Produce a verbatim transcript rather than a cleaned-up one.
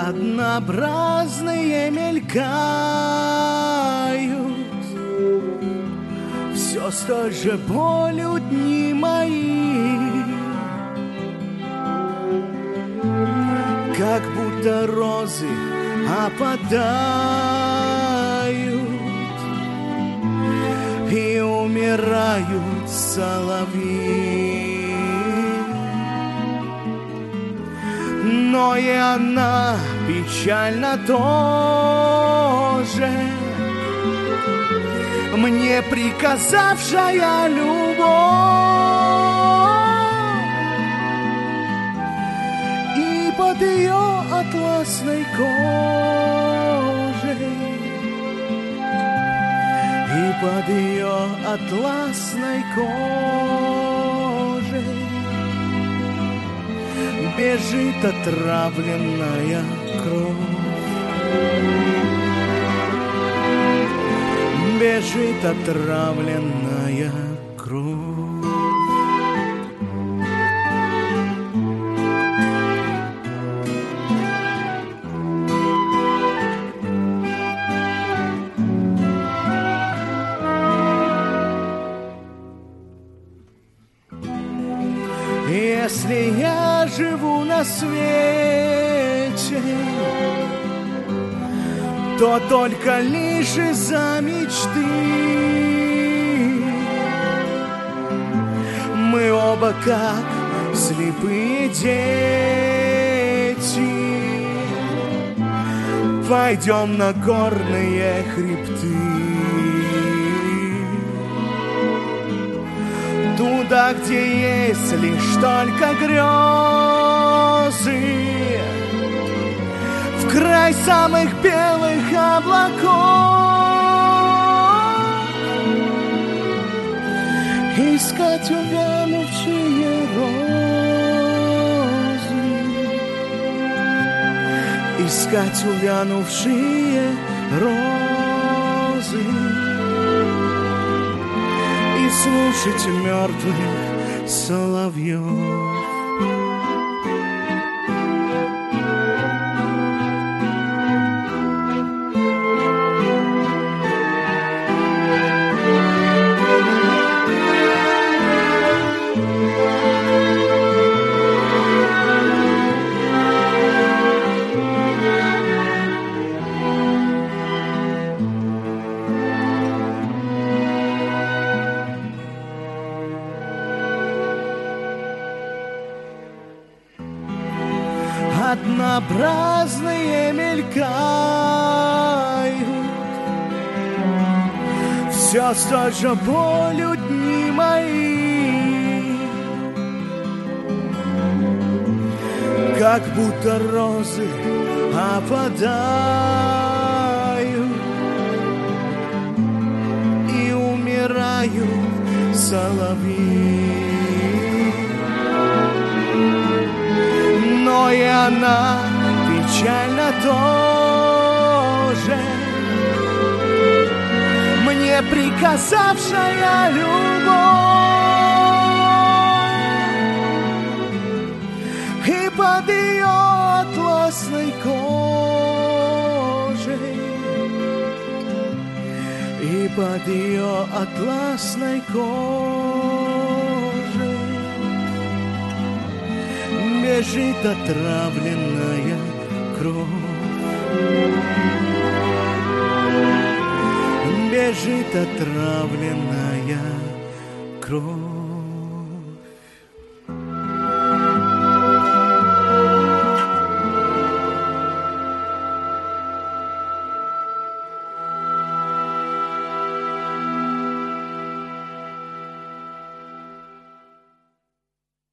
однообразные мелькают, все с той же болью дни мои, как будто розы опадают и умирают соловьи. Но и она печально тоже, мне приказавшая любовь, и под ее атласной кожей, и под ее атласной кожей бежит отравленная кровь, бежит отравленная кровь. Если я живу на свете, то только лишь из-за мечты. Мы оба как слепые дети пойдем на горные хребты, туда, где есть лишь только грезы, в край самых белых облаков, искать увянувшие розы, искать увянувшие розы и слушать мертвых соловьев. Однообразные мелькают, все с той же болью дни мои, как будто розы опадают и умирают соловьи. Но и она печально тоже, мне приказавшая любовь, и под ее атласной кожей, и под ее атласной кожей бежит отравленная кровь, бежит отравленная кровь.